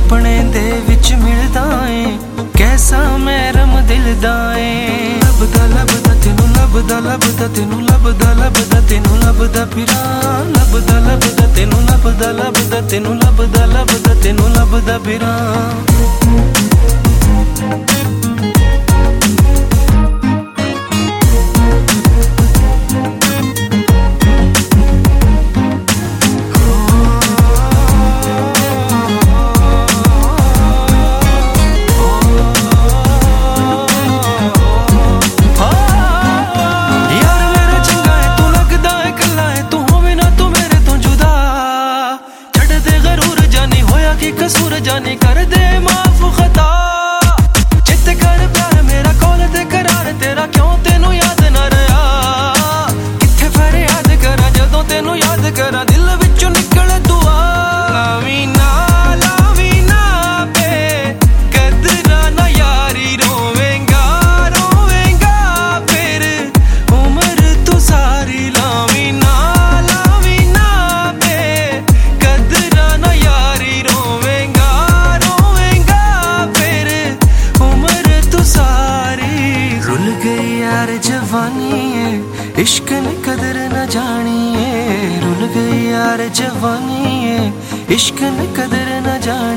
सुपने दे विच मिलदा ए कैसा मैं रम दिल दा ए लभदा लभदा तेनू लभदा लभदा तेनू लभदा लभदा तेनू लभदा फिरा लभदा लभदा तेनू लभदा लभदा तेनू लभदा लभदा तेनू लभदा फिरा कसूर जाने कर दे माफ खता चित कर प्यार मेरा कौल ते करार तेरा क्यों तेनू याद ना रहा किथे फिर याद करा जदों तेनू याद करा दिल विचों निकले दुआ लावी ना पे कदरा ना यारी रोवेंगा रोवेंगा फिर उम्र तू सारी लावी ना पे कदरा ना यारी यार जवानी है इश्क ने कदर न जानी है रुल गई यार जवानी है इश्क ने कदर न जानी।